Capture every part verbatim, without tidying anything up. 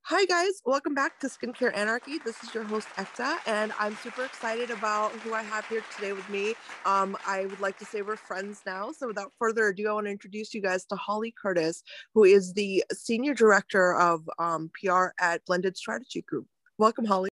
Hi guys, welcome back to Skincare Anarchy. This is your host Ekta, and I'm super excited about who I have here today with me. Um, I would like to say we're friends now. So without further ado, I want to introduce you guys to Holly Curtis, who is the Senior Director of um, P R at Blended Strategy Group. Welcome, Holly.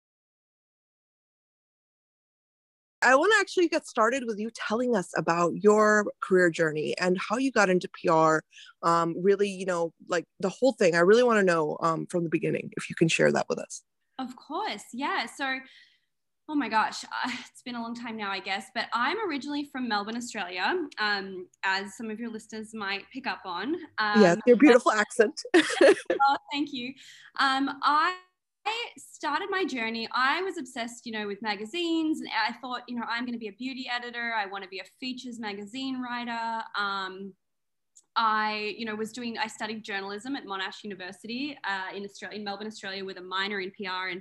I want to actually get started with you telling us about your career journey and how you got into P R. Um, really, you know, like the whole thing. I really want to know um, from the beginning, if you can share that with us. Of course, yeah. So, oh my gosh, uh, it's been a long time now, I guess. But I'm originally from Melbourne, Australia, um, as some of your listeners might pick up on. Yes, Um, your beautiful accent. oh, thank you. Um, I I started my journey. I was obsessed, you know, with magazines, and I thought, you know, I'm going to be a beauty editor. I want to be a features magazine writer. Um, I, you know, was doing. I studied journalism at Monash University uh, in Australia, in Melbourne, Australia, with a minor in P R. And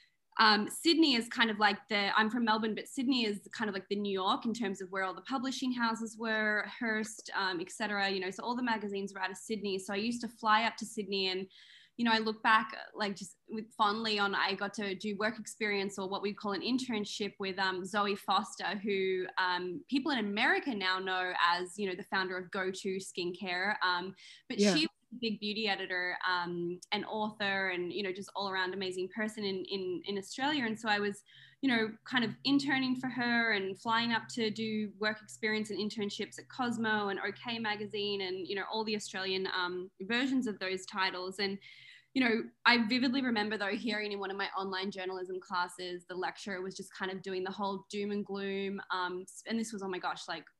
um, Sydney is kind of like the. I'm from Melbourne, but Sydney is kind of like the New York in terms of where all the publishing houses were, Hearst, um, et cetera. You know, so all the magazines were out of Sydney. So I used to fly up to Sydney and you know, I look back like just with fondly on I got to do work experience or what we call an internship with um, Zoe Foster, who um, people in America now know as, you know, the founder of Go To Skincare. Um, but Yeah. she was a big beauty editor um, and author and, you know, just all around amazing person in, in, in Australia. And so I was, you know, kind of interning for her and flying up to do work experience and internships at Cosmo and OK Magazine and, you know, all the Australian um, versions of those titles. And, you know, I vividly remember though hearing in one of my online journalism classes, the lecturer was just kind of doing the whole doom and gloom. Um, and this was, oh my gosh, like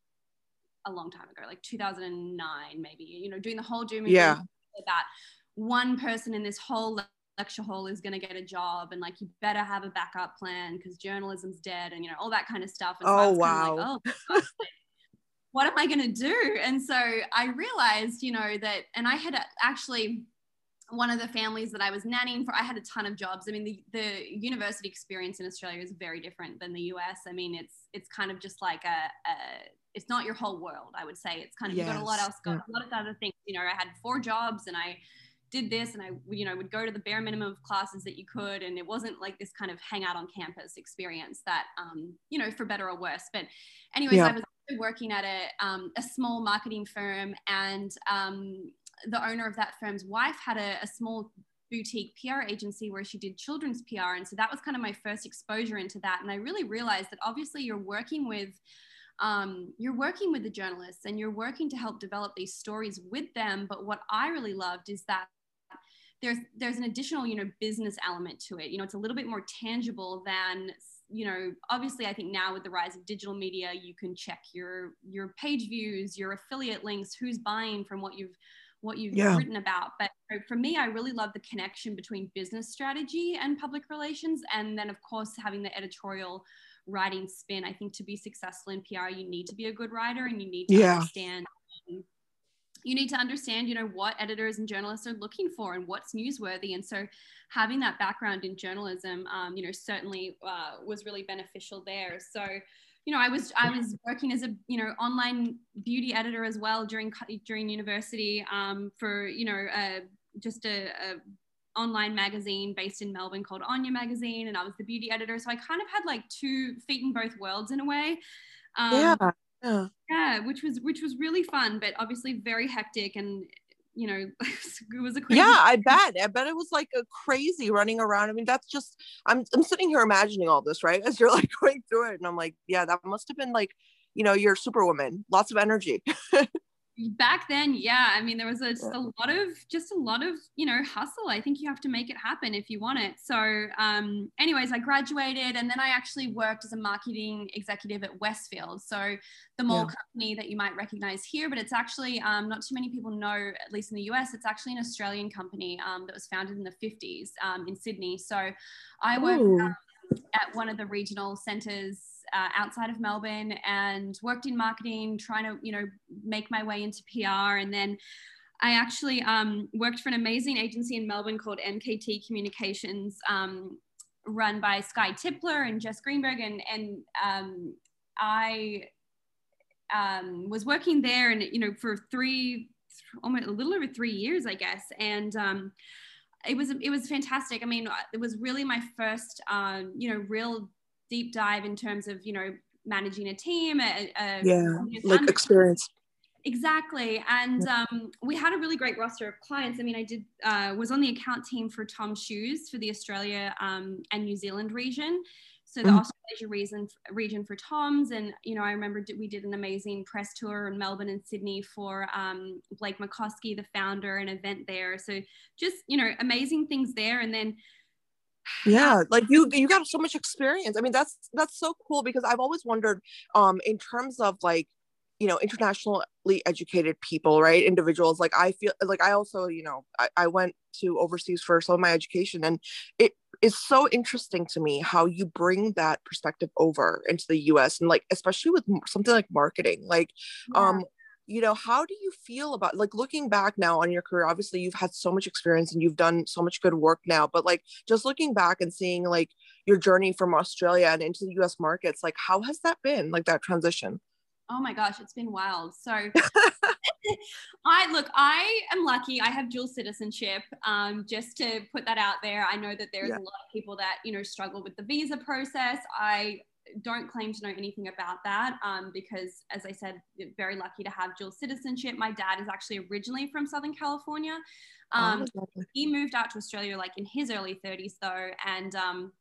a long time ago, like two thousand nine, maybe, you know, doing the whole doom and Yeah. gloom that one person in this whole lecture hall is going to get a job and like you better have a backup plan because journalism's dead and, you know, all that kind of stuff. And so I Oh, was kind of like, wow. oh, God, what am I going to do? And so I realized, you know, that, and I had actually, one of the families that I was nannying for, I had a ton of jobs. I mean, the, the university experience in Australia is very different than the U S. I mean, it's it's kind of just like a, a it's not your whole world, I would say. It's kind of, you got a lot Yes. else, got a lot of other things. You know, I had four jobs and I did this and I, you know, would go to the bare minimum of classes that you could. And it wasn't like this kind of hang out on campus experience that, um, you know, for better or worse. But anyways, Yeah. I was working at a, um, a small marketing firm and um, the owner of that firm's wife had a, a small boutique P R agency where she did children's P R. And so that was kind of my first exposure into that. And I really realized that obviously you're working with um, you're working with the journalists and you're working to help develop these stories with them. But what I really loved is that there's there's an additional, you know, business element to it. You know, it's a little bit more tangible than, you know, obviously I think now with the rise of digital media, you can check your your page views, your affiliate links, who's buying from what you've what you've Yeah. written about. But for me, I really love the connection between business strategy and public relations. And then of course, having the editorial writing spin. I think to be successful in P R, you need to be a good writer and you need to Yeah. understand you need to understand, you know, what editors and journalists are looking for and what's newsworthy. And so having that background in journalism, um, you know, certainly uh, was really beneficial there. So, you know, I was I was working as a, you know, online beauty editor as well during during university um, for, you know, uh, just a, a online magazine based in Melbourne called Anya Magazine. And I was the beauty editor. So I kind of had like two feet in both worlds in a way. Yeah. Um, Yeah. yeah, which was which was really fun, but obviously very hectic, and you know, it was a Yeah, crazy. I bet. I bet it was like a crazy running around. I mean, that's just I'm I'm sitting here imagining all this, right? As you're like going through it. And I'm like, yeah, that must have been like, you know, you're superwoman, lots of energy. Back then, yeah, I mean, there was a, Yeah. just a lot of just a lot of you know hustle. I think you have to make it happen if you want it. So um anyways, I graduated and then I actually worked as a marketing executive at Westfield, so the mall Yeah. company that you might recognize here, but it's actually um, not too many people know, at least in the U S, it's actually an Australian company um, that was founded in the fifties um, in Sydney. So I worked Ooh. at one of the regional centres uh, outside of Melbourne and worked in marketing, trying to, you know, make my way into P R. And then I actually um, worked for an amazing agency in Melbourne called M K T Communications, um, run by Sky Tipler and Jess Greenberg. And, and um, I um, was working there and, you know, for three, almost a little over three years, I guess. And um, it was, it was fantastic. I mean, it was really my first, um, you know, real deep dive in terms of, you know, managing a team, a, a Yeah, like experience. Exactly. And um, we had a really great roster of clients. I mean, I did, uh, was on the account team for Tom Shoes for the Australia um, and New Zealand region. So the mm. Australasia region, region for Tom's. And, you know, I remember we did an amazing press tour in Melbourne and Sydney for um, Blake McCoskey, the founder, an event there. So just, you know, amazing things there. And then yeah, like you you got so much experience. I mean, that's that's so cool, because I've always wondered um in terms of like, you know, internationally educated people, right? Individuals. Like I feel like I also, you know, I, I went to overseas for some of my education, and it is so interesting to me how you bring that perspective over into the U S, and like, especially with something like marketing, like, yeah. um, you know, how do you feel about, like, looking back now on your career? Obviously you've had so much experience and you've done so much good work now, but like, just looking back and seeing like your journey from Australia and into the U S markets, like, how has that been, like that transition? Oh my gosh, it's been wild. So I look, I am lucky. I have dual citizenship. Um, just to put that out there, I know that there's yeah. a lot of people that, you know, struggle with the visa process. I don't claim to know anything about that um, because, as I said, very lucky to have dual citizenship. My dad is actually originally from Southern California. Um, oh, he moved out to Australia like in his early thirties though, and um,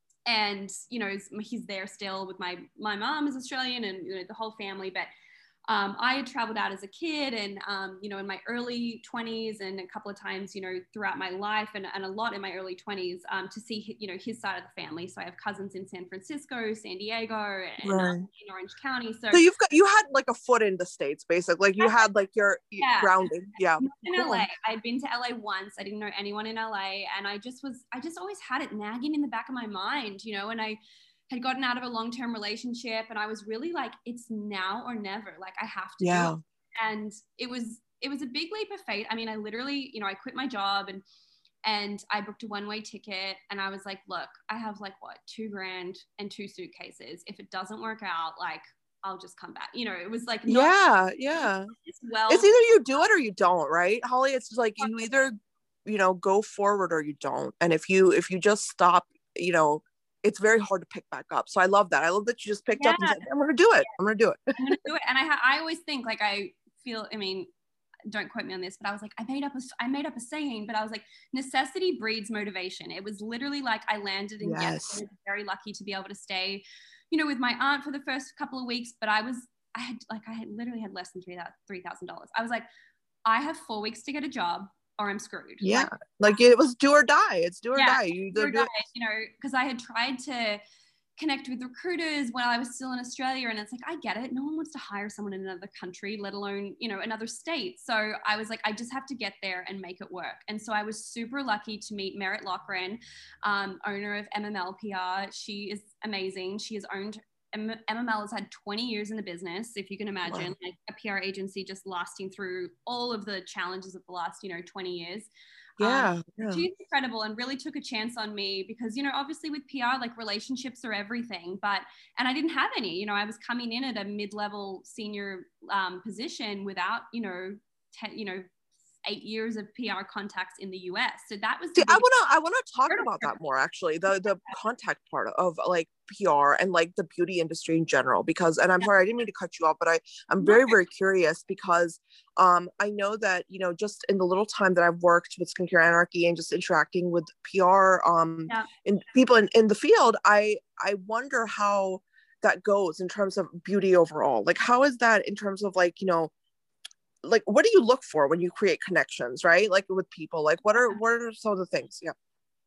and you know he's there still with my my mom is Australian, and you know the whole family. But um, I had traveled out as a kid, and um, you know in my early twenties, and a couple of times you know throughout my life, and, and a lot in my early twenties um, to see you know his side of the family. So I have cousins in San Francisco, San Diego, and right. um, in Orange County. So, so you've got you had like a foot in the States, basically. Like you had like your yeah. grounding. Yeah. In cool. L A, I'd been to L A once. I didn't know anyone in L A, and I just was I just always had it nagging in the back of my mind, you know, and I had gotten out of a long-term relationship, and I was really like, it's now or never. Like I have to yeah. do it. And it was it was a big leap of faith. I mean, I literally, you know, I quit my job and and I booked a one-way ticket, and I was like, look, I have like what, two grand and two suitcases. If it doesn't work out, like I'll just come back. You know, it was like not yeah, yeah. Well, it's either you do it or you don't, right, Holly? It's just like you either, you know, go forward or you don't. And if you if you just stop, you know, it's very hard to pick back up. So I love that. I love that you just picked yeah. up and said, I'm gonna do it. I'm gonna do it. I'm gonna do it. And I ha- I always think like I feel, I mean, don't quote me on this, but I was like, I made up a, I made up a saying, but I was like, necessity breeds motivation. It was literally like I landed in, yes, yes I was very lucky to be able to stay, you know, with my aunt for the first couple of weeks, but I was, I had like, I had literally had less than three thousand dollars. I was like, I have four weeks to get a job or I'm screwed. Yeah. Like, like it was do or die. It's do or yeah, die. You do or die, you know, because I had tried to connect with recruiters when I was still in Australia. And it's like, I get it. No one wants to hire someone in another country, let alone, you know, another state. So I was like, I just have to get there and make it work. And so I was super lucky to meet Merritt Lochran, um, owner of M M L P R. She is amazing. She has owned, M M L has had twenty years in the business, if you can imagine, wow. like a P R agency just lasting through all of the challenges of the last, you know, twenty years. Yeah, um, yeah. She's incredible and really took a chance on me because, you know, obviously with P R, like relationships are everything, but, and I didn't have any, you know, I was coming in at a mid-level senior um, position without, you know, te- you know, eight years of P R contacts in the U S. So that was, See, I want to, I want to talk about that more actually, the, the contact part of like P R and like the beauty industry in general, because, and I'm sorry, I didn't mean to cut you off, but I, I'm very, very curious because um, I know that, you know, just in the little time that I've worked with Skincare Anarchy and just interacting with P R um, yeah. and people in, in the field, I, I wonder how that goes in terms of beauty overall. Like, how is that in terms of like, you know, like what do you look for when you create connections, right? Like with people, like what are what are some of the things? Yeah.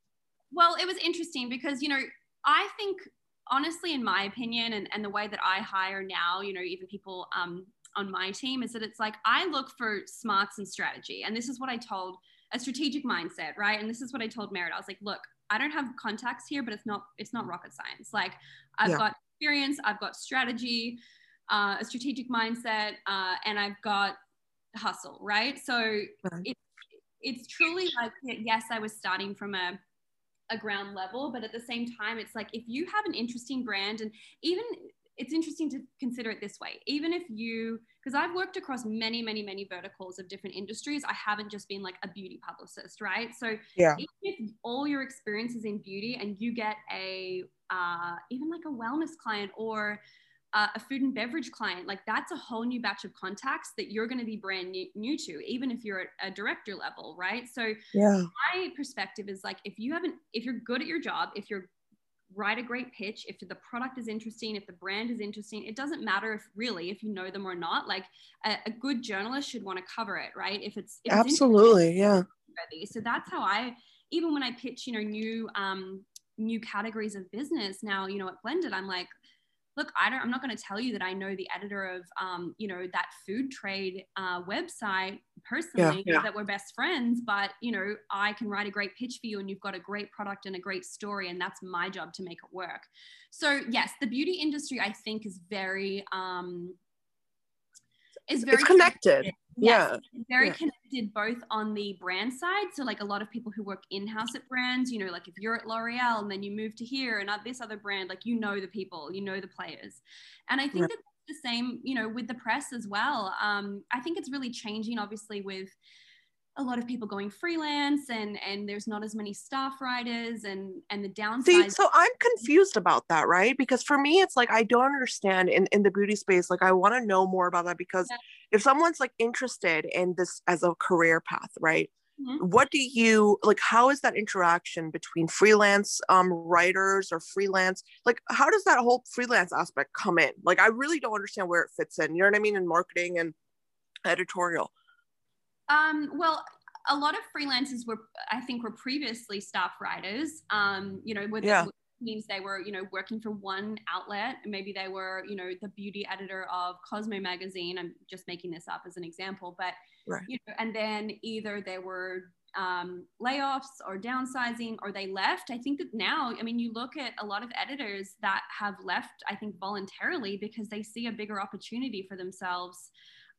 Well, it was interesting because, you know, I think honestly, in my opinion, and, and the way that I hire now, you know, even people um, on my team, is that it's like I look for smarts and strategy. And this is what I told, a strategic mindset, right? And this is what I told Merritt. I was like, look, I don't have contacts here, but it's not it's not rocket science. Like I've yeah. got experience, I've got strategy, uh, a strategic mindset, uh, and I've got hustle, right? So right. It, it's truly like, yes, I was starting from a, a ground level, but at the same time, it's like, if you have an interesting brand, and even it's interesting to consider it this way. Even if you, because I've worked across many, many, many verticals of different industries. I haven't just been like a beauty publicist, right? So Yeah. even if all your experience is in beauty and you get a, uh, even like a wellness client or uh, a food and beverage client, like that's a whole new batch of contacts that you're going to be brand new, new to, even if you're at a director level, right? So yeah, my perspective is like, if you haven't, if you're good at your job, if you're write a great pitch, if the product is interesting, if the brand is interesting, it doesn't matter if really if you know them or not. Like a, a good journalist should want to cover it, right? If it's if absolutely, it's yeah. so that's how I, even when I pitch, you know, new um new categories of business now, you know, at Blended, I'm like, look, I don't, I'm not going to tell you that I know the editor of, um, you know, that food trade uh, website personally, Yeah, yeah. that we're best friends, but, you know, I can write a great pitch for you and you've got a great product and a great story, and that's my job to make it work. So yes, the beauty industry, I think, is very, um, is very it's connected. connected. Yes, Yeah, very yeah. connected both on the brand side. So like a lot of people who work in-house at brands, you know, like if you're at L'Oreal and then you move to here and this other brand, like, you know, the people, you know, the players. And I think Right. that the same, you know, with the press as well. Um, I think it's really changing, obviously, with a lot of people going freelance, and and there's not as many staff writers, and and the downside. See, so I'm confused about that, right? Because for me, it's like I don't understand in, in the beauty space. Like I want to know more about that, because Yeah. if someone's like interested in this as a career path, right? Mm-hmm. What do you like? How is that interaction between freelance um, writers or freelance? Like, how does that whole freelance aspect come in? Like, I really don't understand where it fits in. You know what I mean? In marketing and editorial. Um, well, a lot of freelancers were, I think, were previously staff writers. Um, you know, with Yeah. which means they were, you know, working for one outlet. Maybe they were, you know, the beauty editor of Cosmo magazine. I'm just making this up as an example, but Right. you know, and then either they were um, layoffs or downsizing, or they left. I think that now, I mean, you look at a lot of editors that have left, I think, voluntarily, because they see a bigger opportunity for themselves.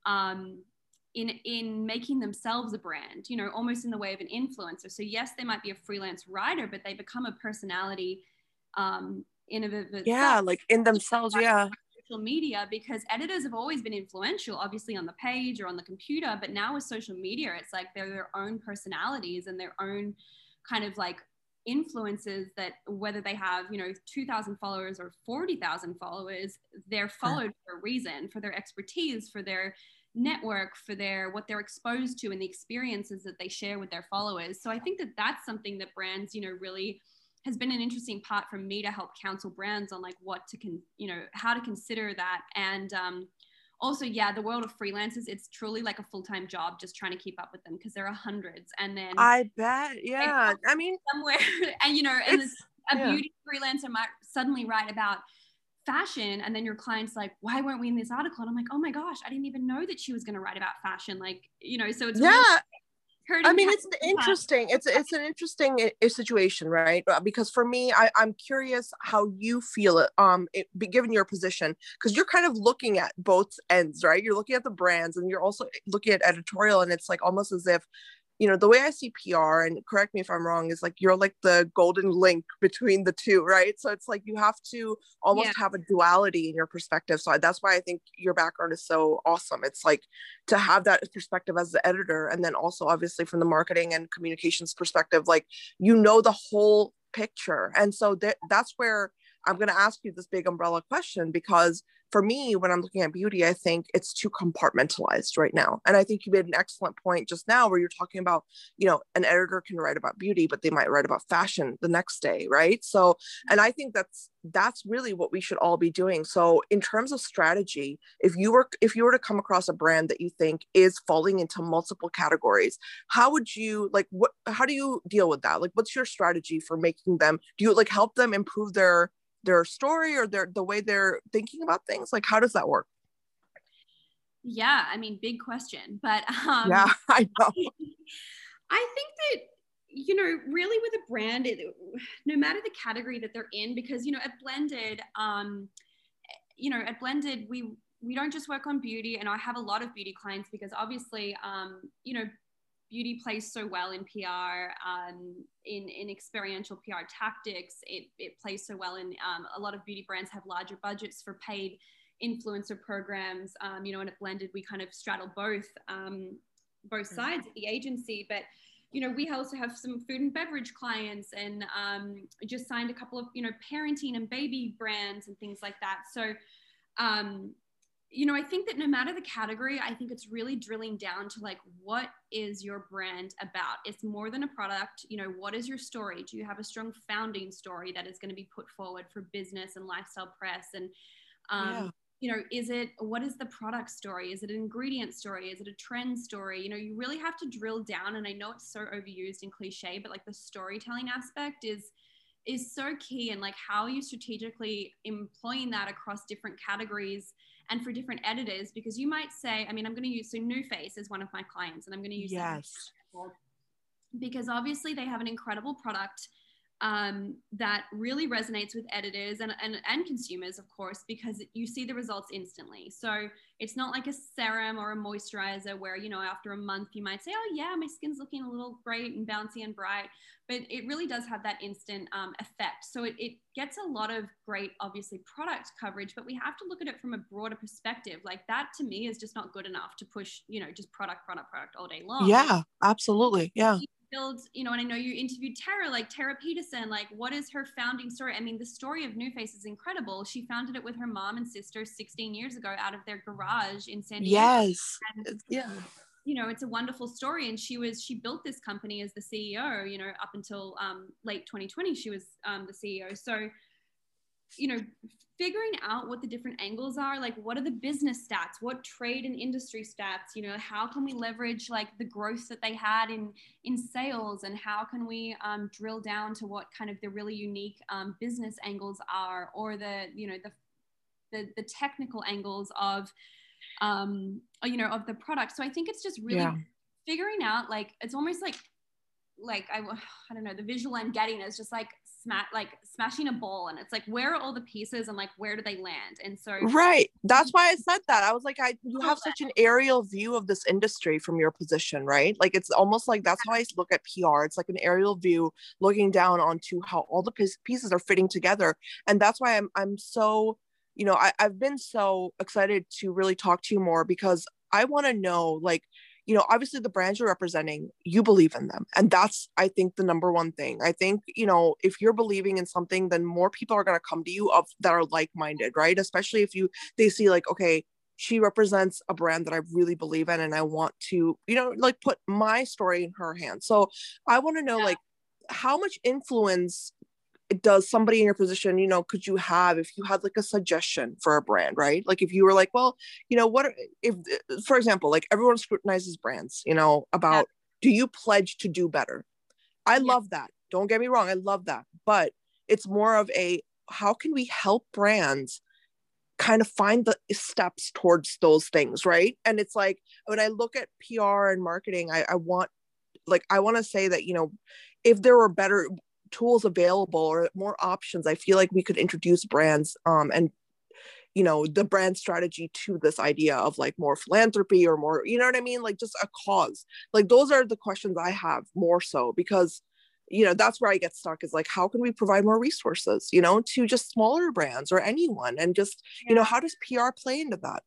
Um, in in making themselves a brand, you know, almost in the way of an influencer. So yes, they might be a freelance writer, but they become a personality um, in of itself. Yeah, like in themselves, yeah. Social media, because editors have always been influential, obviously on the page or on the computer, but now with social media, it's like they're their own personalities and their own kind of like influences, that whether they have, you know, two thousand followers or forty thousand followers, they're followed for a reason, for their expertise, for their network, for their what they're exposed to and the experiences that they share with their followers. So I think that that's something that brands, you know, really has been an interesting part for me to help counsel brands on, like what to con, you know, how to consider that. And um, also, yeah, the world of freelancers, it's truly like a full-time job just trying to keep up with them, because there are hundreds. And then I bet, yeah. I mean, somewhere, and you know, and this, a yeah. beauty freelancer might suddenly write about fashion, and then your client's like, why weren't we in this article? And I'm like, oh my gosh, I didn't even know that she was going to write about fashion. Like, you know, so it's yeah. really hurting. I mean, it's interesting. It's it's an interesting situation, right? Because for me, I, I'm curious how you feel it, um, it, given your position, because you're kind of looking at both ends, right? You're looking at the brands, and you're also looking at editorial, and it's like almost as if, you know, the way I see P R, and correct me if I'm wrong, is like you're like the golden link between the two, right? So it's like you have to almost yeah. have a duality in your perspective. So that's why I think your background is so awesome. It's like to have that perspective as the editor, and then also obviously from the marketing and communications perspective, like, you know, the whole picture. And so that that's where I'm going to ask you this big umbrella question, because for me, when I'm looking at beauty, I think it's too compartmentalized right now. And I think you made an excellent point just now where you're talking about, you know, an editor can write about beauty, but they might write about fashion the next day, right? So, and I think that's that's really what we should all be doing. So in terms of strategy, if you were if you were to come across a brand that you think is falling into multiple categories, how would you like what how do you deal with that? Like, what's your strategy for making them, do you like help them improve their their story or their the way they're thinking about things? Like, how does that work? Yeah, I mean, big question, but um yeah, I know. I think that, you know, really with a brand, it, no matter the category that they're in, because, you know, at Blended, um, you know, at Blended, we we don't just work on beauty, and I have a lot of beauty clients, because obviously, um, you know, beauty plays so well in P R, um, in, in experiential P R tactics. It, it plays so well in, um, a lot of beauty brands have larger budgets for paid influencer programs, um, you know, and at Blended, we kind of straddle both, um, both sides of the agency. But, you know, we also have some food and beverage clients, and um, just signed a couple of, you know, parenting and baby brands and things like that. So, um, you know, I think that no matter the category, I think it's really drilling down to like, what is your brand about? It's more than a product. You know, what is your story? Do you have a strong founding story that is going to be put forward for business and lifestyle press? And, um, yeah. you know, is it, what is the product story? Is it an ingredient story? Is it a trend story? You know, you really have to drill down. And I know it's so overused and cliche, but like the storytelling aspect is, is so key. And like, how are you strategically employing that across different categories and for different editors? Because you might say, I mean, I'm going to use, so NuFace is one of my clients, and I'm going to use yes. that because obviously they have an incredible product um, that really resonates with editors and, and, and consumers, of course, because you see the results instantly. So it's not like a serum or a moisturizer where, you know, after a month you might say, oh yeah, my skin's looking a little great and bouncy and bright, but it really does have that instant um, effect. So it, it gets a lot of great, obviously, product coverage, but we have to look at it from a broader perspective. Like that to me is just not good enough to push, you know, just product, product, product all day long. Yeah, absolutely. Yeah. Build, you know, and I know you interviewed Tara, like Tara Peterson, like what is her founding story? I mean, the story of NuFace is incredible. She founded it with her mom and sister sixteen years ago out of their garage in San Diego. Yes. And, yeah. You know, it's a wonderful story. And she was, she built this company as the C E O, you know, up until um, late twenty twenty, she was um, the C E O. So, you know, figuring out what the different angles are, like what are the business stats, what trade and industry stats, you know, how can we leverage like the growth that they had in, in sales, and how can we um, drill down to what kind of the really unique um, business angles are, or the, you know, the, the, the technical angles of, um, you know, of the product. So I think it's just really yeah. figuring out, like, it's almost like, like, I, I don't know, the visual I'm getting is just like, smash, like smashing a ball, and it's like, where are all the pieces and like where do they land? And so right, that's why I said that. I was like, I you have such an aerial view of this industry from your position, right? Like it's almost like that's how I look at P R. It's like an aerial view looking down onto how all the pieces are fitting together. And that's why I'm I'm so, you know, I, I've been so excited to really talk to you more, because I want to know, like, you know, obviously the brands you're representing, you believe in them. And that's, I think, the number one thing. I think, you know, if you're believing in something, then more people are going to come to you of that are like-minded, right? Especially if you, they see like, okay, she represents a brand that I really believe in, and I want to, you know, like put my story in her hands. So I want to know, yeah. like, how much influence does somebody in your position, you know, could you have if you had like a suggestion for a brand, right? Like if you were like, well, you know, what if, for example, like everyone scrutinizes brands, you know, about, yeah. do you pledge to do better? I yeah. love that. Don't get me wrong. I love that. But it's more of a, how can we help brands kind of find the steps towards those things, right? And it's like, when I look at P R and marketing, I, I want, like, I want to say that, you know, if there were better tools available or more options, I feel like we could introduce brands um and you know the brand strategy to this idea of like more philanthropy or more, you know what I mean, like just a cause. Like those are the questions I have more so, because you know that's where I get stuck, is like, how can we provide more resources, you know, to just smaller brands or anyone, and just yeah. you know, how does P R play into that?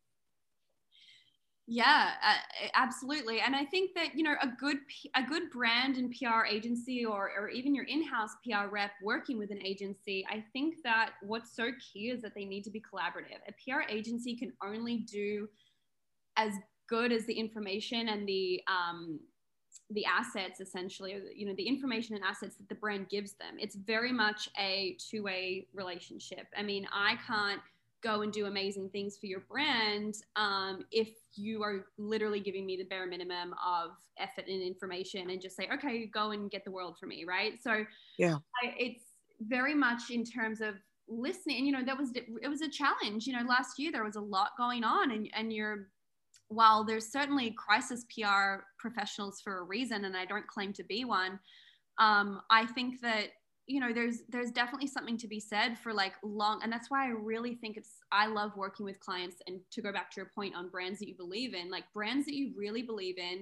Yeah, uh, absolutely. And I think that, you know, a good a good brand and P R agency, or, or even your in-house P R rep working with an agency, I think that what's so key is that they need to be collaborative. A P R agency can only do as good as the information and the um, the assets, essentially, you know, the information and assets that the brand gives them. It's very much a two-way relationship. I mean, I can't go and do amazing things for your brand um, if you are literally giving me the bare minimum of effort and information and just say, okay, go and get the world for me, right? So yeah, I, it's very much in terms of listening. And, you know, that was, it was a challenge. You know, last year there was a lot going on, and, and you're, while there's certainly crisis P R professionals for a reason, and I don't claim to be one, um, I think that, you know, there's there's definitely something to be said for like long, and that's why I really think it's, I love working with clients, and to go back to your point on brands that you believe in, like brands that you really believe in,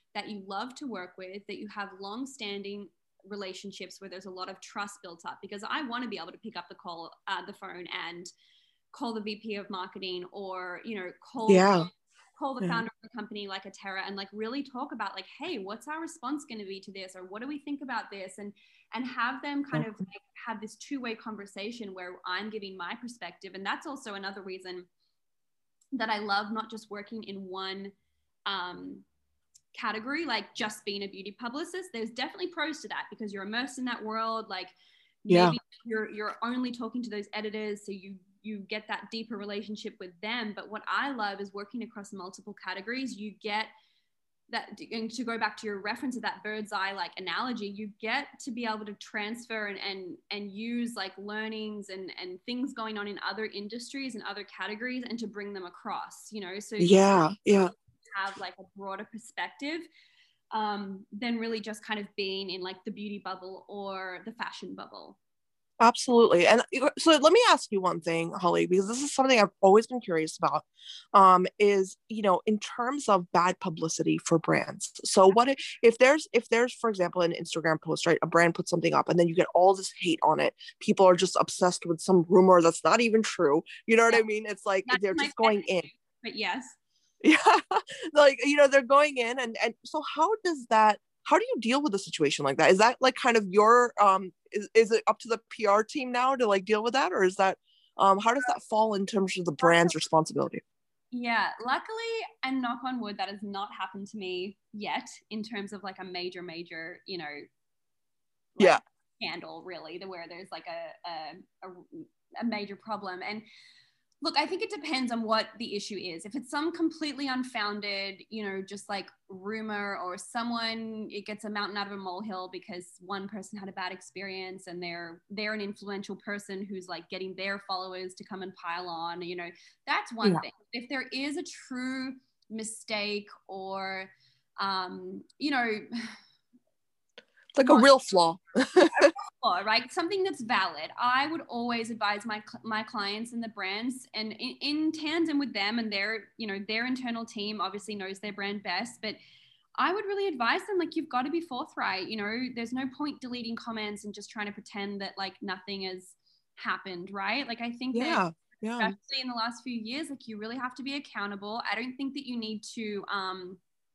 that you love to work with, that you have long-standing relationships where there's a lot of trust built up, because I want to be able to pick up the call, uh, the phone and call the V P of marketing, or, you know, call, yeah. call the yeah. founder of the company like a Tara, and like really talk about like, hey, what's our response going to be to this? Or what do we think about this? And, and have them kind of like have this two-way conversation where I'm giving my perspective. And that's also another reason that I love not just working in one, um, category, like just being a beauty publicist. There's definitely pros to that, because you're immersed in that world. Like maybe yeah. you're you're only talking to those editors, so you you get that deeper relationship with them. But what I love is working across multiple categories. You get that, and to go back to your reference of that bird's eye like analogy, you get to be able to transfer and and, and use like learnings and and things going on in other industries and other categories, and to bring them across, you know. So yeah yeah have like a broader perspective, um, than really just kind of being in like the beauty bubble or the fashion bubble. Absolutely. And so let me ask you one thing, Holly, because this is something I've always been curious about, um, is, you know, in terms of bad publicity for brands. So what if, if there's, if there's, for example, an Instagram post, right, a brand puts something up and then you get all this hate on it. People are just obsessed with some rumor that's not even true. You know what yeah. I mean? It's like, that's they're just going in. But yes. Yeah. Like, you know, they're going in and, and so how does that, how do you deal with a situation like that? Is that like kind of your, um, is, is it up to the P R team now to like deal with that? Or is that, um, how does that fall in terms of the brand's responsibility? Yeah, luckily, and knock on wood, that has not happened to me yet in terms of like a major, major, you know, like yeah. scandal really, the where there's like a, a, a, a major problem. And look, I think it depends on what the issue is. If it's some completely unfounded, you know, just like rumor, or someone, it gets a mountain out of a molehill because one person had a bad experience and they're they're an influential person who's like getting their followers to come and pile on, you know, that's one yeah. thing. If there is a true mistake or, um, you know, like a real flaw. a real flaw, right? Something that's valid. I would always advise my my clients and the brands, and in, in tandem with them and their, you know, their internal team obviously knows their brand best, but I would really advise them, like, you've got to be forthright. You know, there's no point deleting comments and just trying to pretend that like nothing has happened, right? Like, I think yeah. that yeah. especially in the last few years, like, you really have to be accountable. I don't think that you need to, um,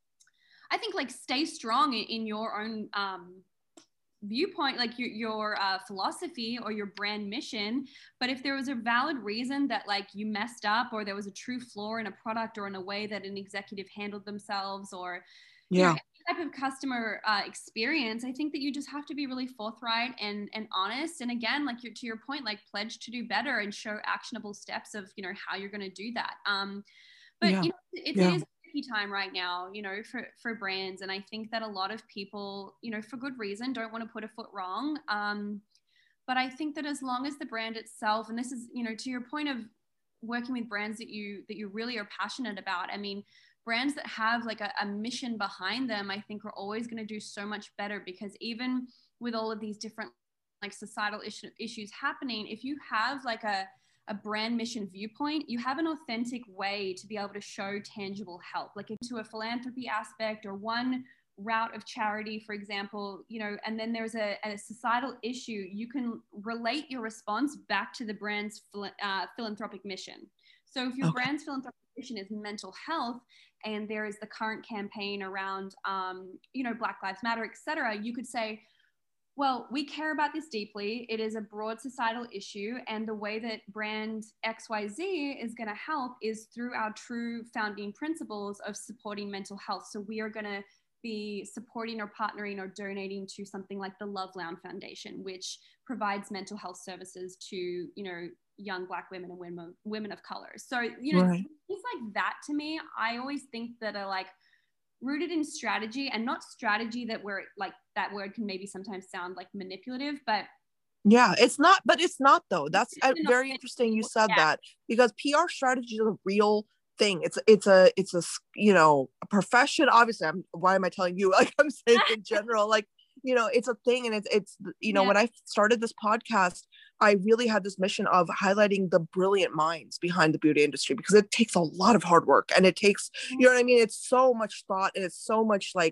I think like stay strong in, in your own, um, viewpoint, like your, your uh, philosophy or your brand mission. But if there was a valid reason that like you messed up, or there was a true flaw in a product or in a way that an executive handled themselves, or yeah. you know, any type of customer uh, experience, I think that you just have to be really forthright and and honest. And again, like you're, to your point, like pledge to do better and show actionable steps of, you know, how you're going to do that. Um, but yeah. you know, it, yeah. it is time right now, you know, for for brands, and I think that a lot of people, you know, for good reason, don't want to put a foot wrong, um but I think that as long as the brand itself, and this is, you know, to your point of working with brands that you that you really are passionate about, I mean, brands that have like a, a mission behind them, I think are always going to do so much better, because even with all of these different like societal issue, issues happening, if you have like a a brand mission viewpoint, you have an authentic way to be able to show tangible help, like into a philanthropy aspect or one route of charity, for example, you know, and then there's a, a societal issue, you can relate your response back to the brand's uh, philanthropic mission. So if your okay. brand's philanthropic mission is mental health, and there is the current campaign around, um, you know, Black Lives Matter, et cetera, you could say, well, we care about this deeply. It is a broad societal issue. And the way that brand X Y Z is going to help is through our true founding principles of supporting mental health. So we are going to be supporting or partnering or donating to something like the Love Lounge Foundation, which provides mental health services to, you know, young Black women and women, women of color. So, you know, right. things like that, to me, I always think that are like rooted in strategy, and not strategy that we're like, that word can maybe sometimes sound like manipulative, but yeah, it's not, but it's not though. That's uh, very interesting you said yeah. that, because P R strategy is a real thing. It's it's a it's a you know, a profession. Obviously, I'm why am I telling you, like I'm saying in general, like, you know, it's a thing. And it's it's you know, yeah. when I started this podcast, I really had this mission of highlighting the brilliant minds behind the beauty industry, because it takes a lot of hard work, and it takes, you know what I mean? It's so much thought, and it's so much like,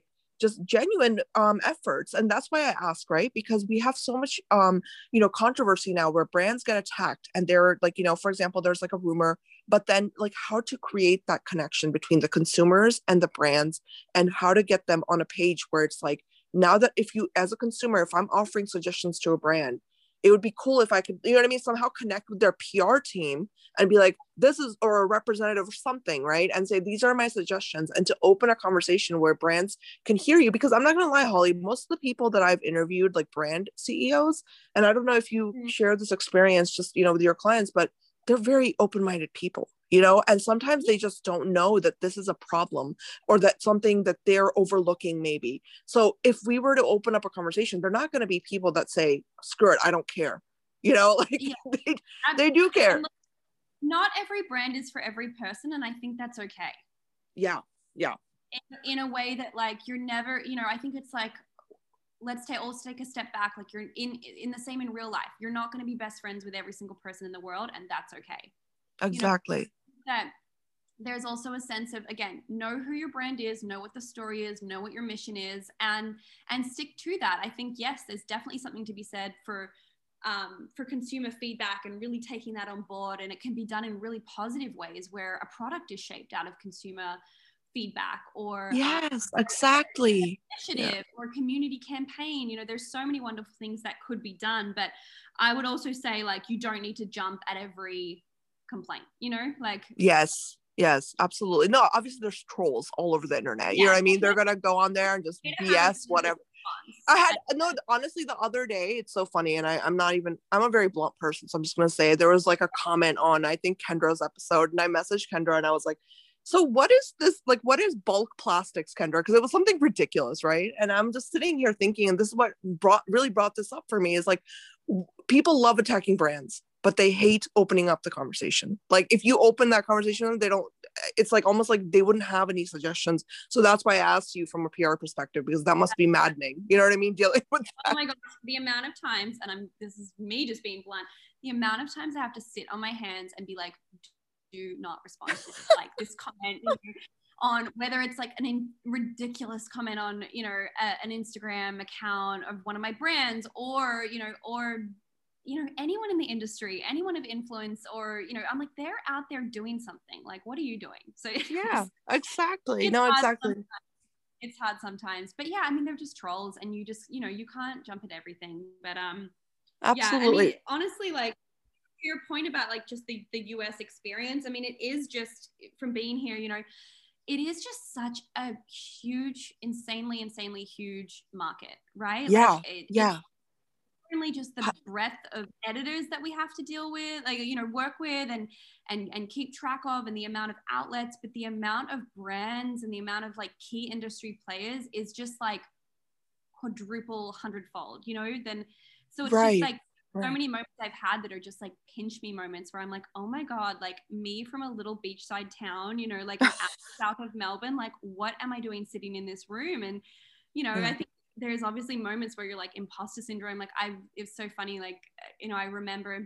just genuine um efforts. And that's why I ask, right? Because we have so much um you know controversy now where brands get attacked and they're like, you know for example, there's like a rumor, but then like how to create that connection between the consumers and the brands, and how to get them on a page where it's like, now that if you as a consumer, if I'm offering suggestions to a brand, it would be cool if I could, you know what I mean, somehow connect with their P R team and be like, this is, or a representative or something, right? And say, these are my suggestions, and to open a conversation where brands can hear you. Because I'm not going to lie, Holly, most of the people that I've interviewed, like brand C E Os, and I don't know if you share this experience just, you know, with your clients, but they're very open-minded people, you know, and sometimes they just don't know that this is a problem or that something that they're overlooking maybe. So if we were to open up a conversation, they're not going to be people that say, screw it, I don't care, you know, like yeah, they, they do care. look, not every brand is for every person, and I think that's okay. Yeah, yeah. In, in a way that like you're never, you know, I think it's like, let's take also take a step back. Like you're in in the same in real life. You're not going to be best friends with every single person in the world, and that's okay. Exactly. You know, that there's also a sense of, again, know who your brand is, know what the story is, know what your mission is, and and stick to that. I think yes, there's definitely something to be said for um, for consumer feedback and really taking that on board, and it can be done in really positive ways where a product is shaped out of consumer feedback or yes um, exactly initiative yeah. or community campaign. You know, there's so many wonderful things that could be done, but I would also say like you don't need to jump at every complaint, you know, like yes yes absolutely. No, obviously there's trolls all over the internet, you yeah. know what I mean, they're gonna go on there and just B S whatever. I had no honestly the other day, it's so funny, and I, I'm not even I'm a very blunt person, so I'm just gonna say there was like a comment on I think Kendra's episode, and I messaged Kendra and I was like, so what is this, like what is bulk plastics, Kendra? Because it was something ridiculous, right? And I'm just sitting here thinking, and this is what brought really brought this up for me, is like people love attacking brands, but they hate opening up the conversation. Like if you open that conversation, they don't, it's like almost like they wouldn't have any suggestions. So that's why I asked you from a P R perspective, because that must be maddening, you know what I mean, dealing with that. Oh my god, the amount of times, and I'm this is me just being blunt, the amount of times I have to sit on my hands and be like, do not respond to this, like this comment, you know, on whether it's like an in, ridiculous comment on, you know, a, an Instagram account of one of my brands, or, you know, or, you know, anyone in the industry, anyone of influence, or, you know, I'm like, they're out there doing something. Like, what are you doing? So yeah, exactly. No, exactly. Sometimes. It's hard sometimes, but yeah, I mean, they're just trolls, and you just, you know, you can't jump at everything. But um, absolutely. Yeah, I mean, honestly, like, your point about like just the, the U S experience, I mean, it is just from being here, you know, it is just such a huge, insanely, insanely huge market, right? Yeah. Like it, yeah. It's only just the breadth of editors that we have to deal with, like, you know, work with and, and, and keep track of, and the amount of outlets, but the amount of brands and the amount of like key industry players is just like quadruple, hundredfold, you know, then, so it's right. just like, Right. so many moments I've had that are just like pinch me moments where I'm like, oh my God, like me from a little beachside town, you know, like south of Melbourne, like what am I doing sitting in this room? And, you know, yeah. I think there's obviously moments where you're like imposter syndrome. Like I, it's so funny. Like, you know, I remember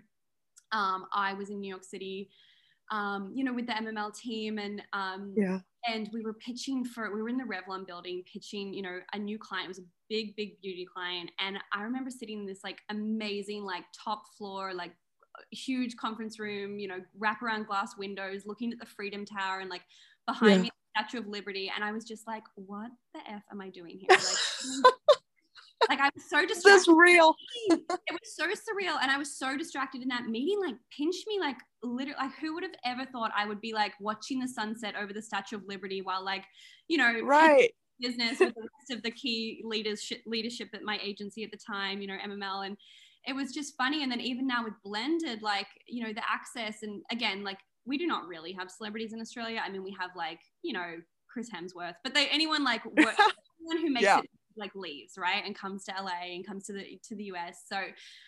um, I was in New York City, um, you know, with the M M L team, and um, yeah. and we were pitching for, we were in the Revlon building pitching, you know, a new client. It was a big, big beauty client. And I remember sitting in this like amazing, like top floor, like huge conference room, you know, wraparound glass windows, looking at the Freedom Tower, and like behind yeah. me, the Statue of Liberty. And I was just like, what the F am I doing here? Like, like I was so distracted. That's real. It was so surreal. And I was so distracted in that meeting, like pinched me, like literally, like who would have ever thought I would be like watching the sunset over the Statue of Liberty while like, you know, right. business with the rest of the key leadership leadership at my agency at the time, you know, M M L. And it was just funny. And then even now with Blended, like, you know, the access, and again, like we do not really have celebrities in Australia. I mean, we have like, you know, Chris Hemsworth, but they, anyone like work, anyone who makes yeah. it like leaves, right, and comes to L A and comes to the to the U S. So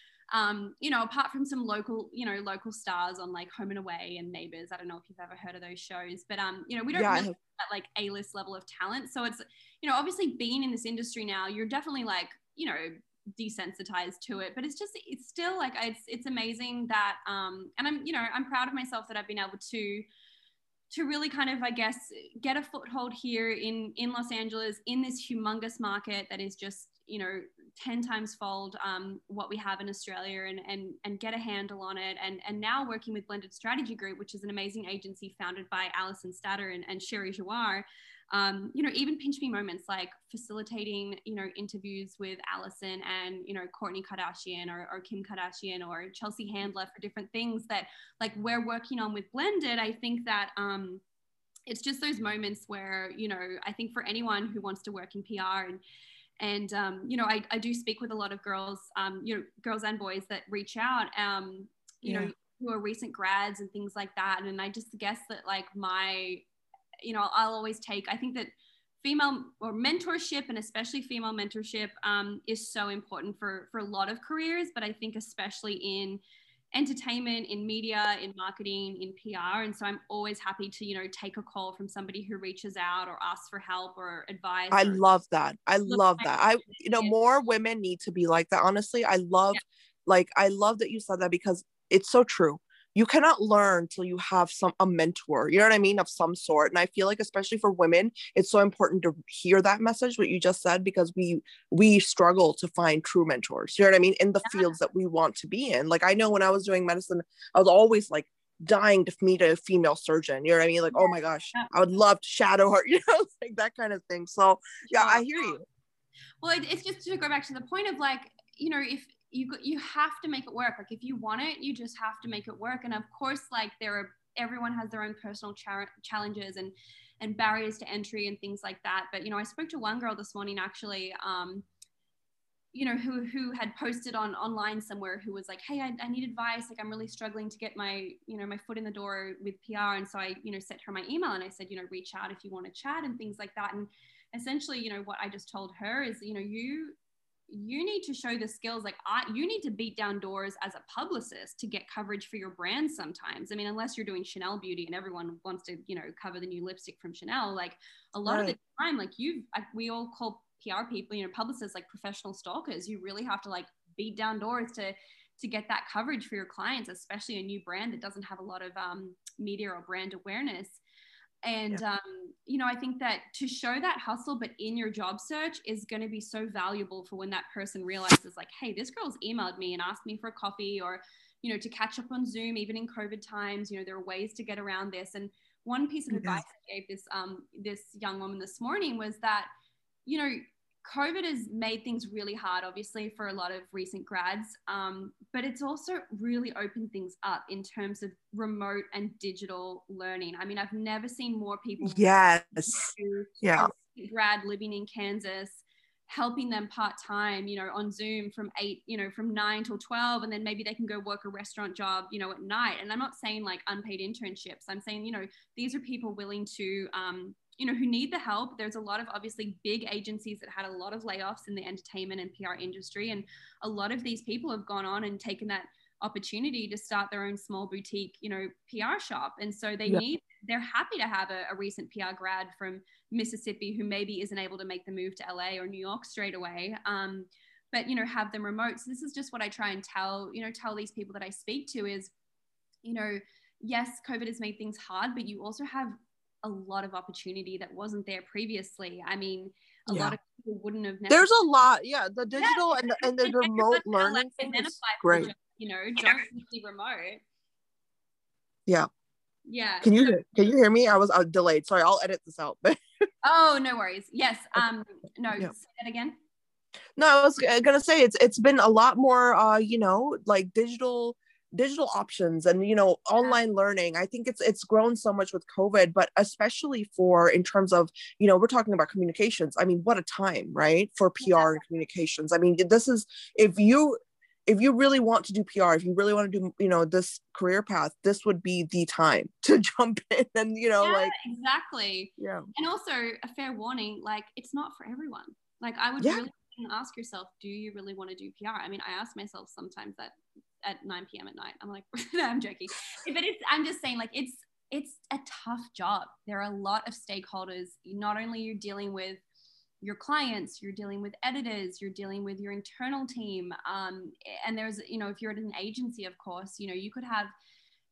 um you know, apart from some local, you know, local stars on like Home and Away and Neighbours, I don't know if you've ever heard of those shows, but um you know, we don't yeah, really have that like A-list level of talent. So it's, you know, obviously being in this industry now, you're definitely like, you know, desensitized to it, but it's just, it's still like, it's it's amazing that um and I'm, you know, I'm proud of myself that I've been able to to really kind of, I guess, get a foothold here in, in Los Angeles, in this humongous market that is just, you know, ten times fold um, what we have in Australia, and, and, and get a handle on it. And, and now working with Blended Strategy Group, which is an amazing agency founded by Alison Statter and, and Sherry Jouar. Um, you know, even pinch me moments like facilitating, you know, interviews with Alison and, you know, Kourtney Kardashian or, or Kim Kardashian or Chelsea Handler for different things that like we're working on with Blended. I think that um, it's just those moments where, you know, I think for anyone who wants to work in P R and, and um, you know, I, I do speak with a lot of girls, um, you know, girls and boys that reach out, um, you yeah. know, who are recent grads and things like that. And I just guess that like my, you know, I'll always take, I think that female or mentorship, and especially female mentorship um, is so important for, for a lot of careers, but I think especially in entertainment, in media, in marketing, in P R. And so I'm always happy to, you know, take a call from somebody who reaches out or asks for help or advice. I or love that. I love that. I, you know, more women need to be like that. Honestly, I love, yeah. like, I love that you said that because it's so true. You cannot learn till you have some a mentor, you know what I mean, of some sort. And I feel like especially for women, it's so important to hear that message, what you just said, because we we struggle to find true mentors, you know what I mean, in the yeah. fields that we want to be in. Like I know when I was doing medicine, I was always like dying to meet a female surgeon, you know what I mean, like yeah. oh my gosh, yeah. I would love to shadow her, you know, like that kind of thing. So yeah, I hear you. Well, it, it's just to go back to the point of like, you know, if you you have to make it work. Like if you want it, you just have to make it work. And of course, like there are, everyone has their own personal cha- challenges and and barriers to entry and things like that. But you know, I spoke to one girl this morning actually, um, you know, who who had posted on online somewhere, who was like, hey, I, I need advice. Like I'm really struggling to get my, you know, my foot in the door with P R. And so I, you know, sent her my email and I said, you know, reach out if you want to chat and things like that. And essentially, you know, what I just told her is, you know, you you need to show the skills. Like I, you need to beat down doors as a publicist to get coverage for your brand sometimes. I mean, unless you're doing Chanel Beauty and everyone wants to, you know, cover the new lipstick from Chanel, like a lot right. of the time, like you've, we all call P R people, you know, publicists, like professional stalkers. You really have to like beat down doors to, to get that coverage for your clients, especially a new brand that doesn't have a lot of um, media or brand awareness. And, yeah. um, you know, I think that to show that hustle, but in your job search is going to be so valuable for when that person realizes like, hey, this girl's emailed me and asked me for a coffee or, you know, to catch up on Zoom, even in COVID times, you know, there are ways to get around this. And one piece of mm-hmm. advice I gave this, um, this young woman this morning was that, you know, COVID has made things really hard, obviously, for a lot of recent grads, um, but it's also really opened things up in terms of remote and digital learning. I mean, I've never seen more people. Yes. Yeah. Grad living in Kansas, helping them part-time, you know, on Zoom from eight, you know, from nine till twelve, and then maybe they can go work a restaurant job, you know, at night. And I'm not saying like unpaid internships. I'm saying, you know, these are people willing to, um, you know, who need the help. There's a lot of obviously big agencies that had a lot of layoffs in the entertainment and P R industry. And a lot of these people have gone on and taken that opportunity to start their own small boutique, you know, P R shop. And so they yeah. need, they're happy to have a, a recent P R grad from Mississippi who maybe isn't able to make the move to L A or New York straight away. Um, but, you know, have them remote. So this is just what I try and tell, you know, tell these people that I speak to is, you know, yes, COVID has made things hard, but you also have a lot of opportunity that wasn't there previously. I mean, a yeah. lot of people wouldn't have. There's a lot, yeah. The digital yeah. and the, and the remote learning thing is great. Job, you know, don't be remote. Yeah. Yeah. Can you so, can you hear me? I was uh, delayed. Sorry, I'll edit this out. Oh, no worries. Yes. Um. No. Yeah. Say that again. No, I was gonna say it's it's been a lot more. Uh, you know, like digital. digital options and, you know, online learning. I think it's it's grown so much with COVID, but especially for in terms of, you know, we're talking about communications. I mean, what a time, right? For P R and communications. I mean, this is, if you if you really want to do P R, if you really want to do, you know, this career path, this would be the time to jump in and, you know, yeah, like exactly. Yeah. And also a fair warning, like it's not for everyone. Like I would yeah. really ask yourself, do you really want to do P R? I mean, I ask myself sometimes that at nine p.m. at night. I'm like, no, I'm joking. But it's, I'm just saying like, it's, it's a tough job. There are a lot of stakeholders. Not only you're dealing with your clients, you're dealing with editors, you're dealing with your internal team. Um, and there's, you know, if you're at an agency, of course, you know, you could have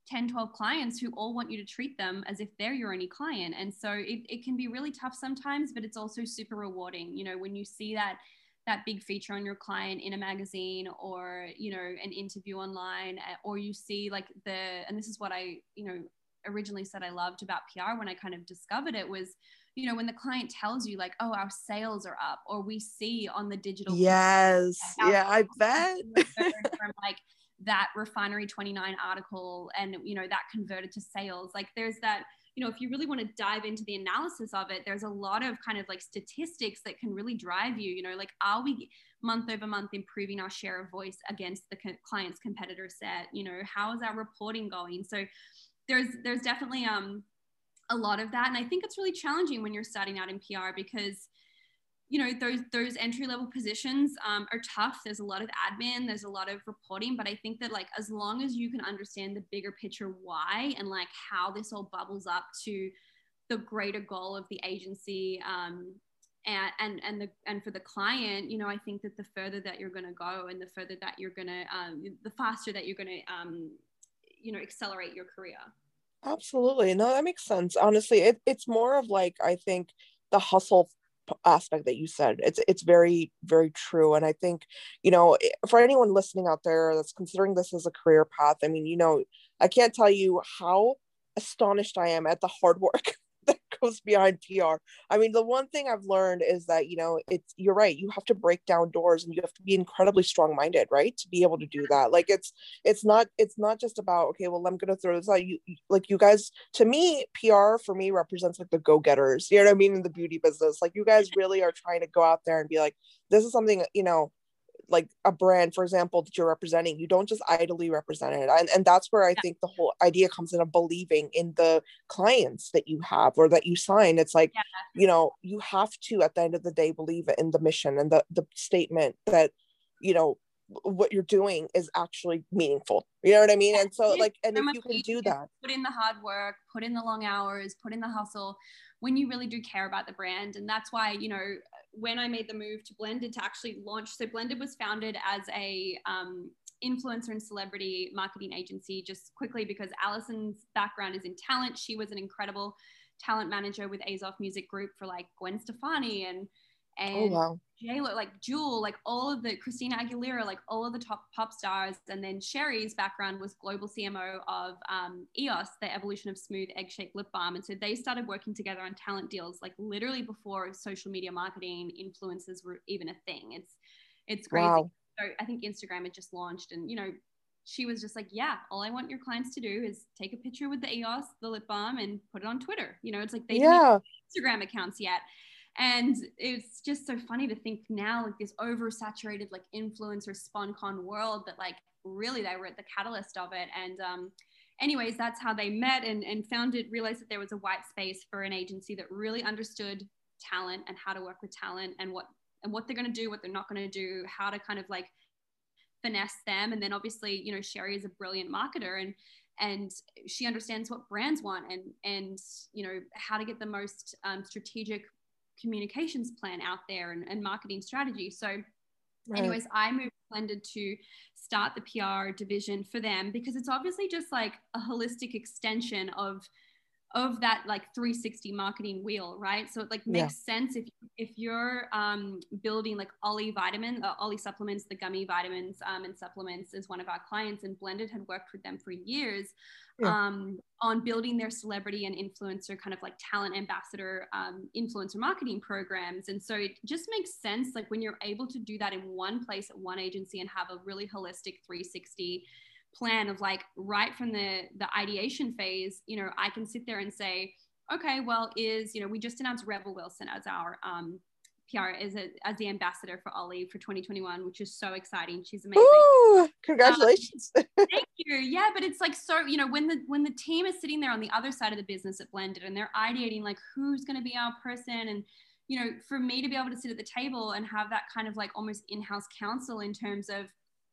ten, twelve clients who all want you to treat them as if they're your only client. And so it, it can be really tough sometimes, but it's also super rewarding. You know, when you see that that big feature on your client in a magazine, or, you know, an interview online, or you see like the, and this is what I, you know, originally said I loved about P R when I kind of discovered it was, you know, when the client tells you like, oh, our sales are up, or we see on the digital. Yes. Yeah, I bet. From like that Refinery twenty-nine article, and, you know, that converted to sales. Like there's that, you know, if you really want to dive into the analysis of it, there's a lot of kind of like statistics that can really drive you, you know, like, are we month over month improving our share of voice against the co- client's competitor set? You know, how is our reporting going? So there's, there's definitely um, a lot of that. And I think it's really challenging when you're starting out in P R, because, you know, those those entry level positions um, are tough. There's a lot of admin, there's a lot of reporting, but I think that like as long as you can understand the bigger picture why, and like how this all bubbles up to the greater goal of the agency, um, and and and the and for the client, you know, I think that the further that you're going to go, and the further that you're going to, um, the faster that you're going to, um, you know, accelerate your career. Absolutely. No, that makes sense. Honestly, it, it's more of like, I think the hustle aspect that you said, it's it's very, very true. And I think, you know, for anyone listening out there that's considering this as a career path, I mean, you know, I can't tell you how astonished I am at the hard work that goes behind P R. I mean, the one thing I've learned is that, you know, it's, you're right, you have to break down doors, and you have to be incredibly strong-minded, right, to be able to do that. Like it's it's not it's not just about, okay, well, I'm gonna throw this out. You, like, you guys, to me, P R for me represents like the go-getters, you know what I mean, in the beauty business. Like, you guys really are trying to go out there and be like, this is something, you know, like a brand, for example, that you're representing. You don't just idly represent it. And, and that's where I Yeah. think the whole idea comes in, of believing in the clients that you have or that you sign. It's like, Yeah. you know, you have to, at the end of the day, believe in the mission and the, the statement that, you know, what you're doing is actually meaningful. You know what I mean? And so like, and if you can do that, put in the hard work, put in the long hours, put in the hustle, when you really do care about the brand. And that's why, you know, when I made the move to Blended to actually launch, so Blended was founded as a um, influencer and celebrity marketing agency, just quickly because Allison's background is in talent. She was an incredible talent manager with Azoff Music Group for like Gwen Stefani and and oh wow, J-Lo, like Jewel, like all of the Christina Aguilera, like all of the top pop stars. And then Sherry's background was global C M O of um, E O S, the evolution of smooth egg-shaped lip balm. And so they started working together on talent deals, like literally before social media marketing influencers were even a thing. It's it's crazy. wow. So I think Instagram had just launched, and you know, she was just like, yeah, all I want your clients to do is take a picture with the E O S, the lip balm, and put it on Twitter. You know, it's like they didn't Yeah. have Instagram accounts yet. And it's just so funny to think now, like this oversaturated, like influencer SponCon world, that like really they were at the catalyst of it. And um, anyways, that's how they met and, and founded, realized that there was a white space for an agency that really understood talent and how to work with talent, and what and what they're going to do, what they're not going to do, how to kind of like finesse them. And then obviously, you know, Sherry is a brilliant marketer, and and she understands what brands want, and and you know, how to get the most um, strategic communications plan out there, and, and marketing strategy. So Right. anyways, I moved Blended to start the P R division for them, because it's obviously just like a holistic extension of of that like three sixty marketing wheel, right? So it like makes yeah. sense if if you're um, building like Ollie vitamin, uh, Ollie supplements, the gummy vitamins um, and supplements is one of our clients, and Blended had worked with them for years yeah. um, on building their celebrity and influencer kind of like talent ambassador um, influencer marketing programs. And so it just makes sense, like when you're able to do that in one place at one agency and have a really holistic three sixty plan of like right from the the ideation phase, you know, I can sit there and say, okay, well, is, you know, we just announced Rebel Wilson as our um, P R, as, a, as the ambassador for Ollie for twenty twenty-one, which is so exciting. She's amazing. Ooh, congratulations. Um, thank you. Yeah, but it's like, so, you know, when the when the team is sitting there on the other side of the business at Blended and they're ideating like who's going to be our person, and you know, for me to be able to sit at the table and have that kind of like almost in-house counsel in terms of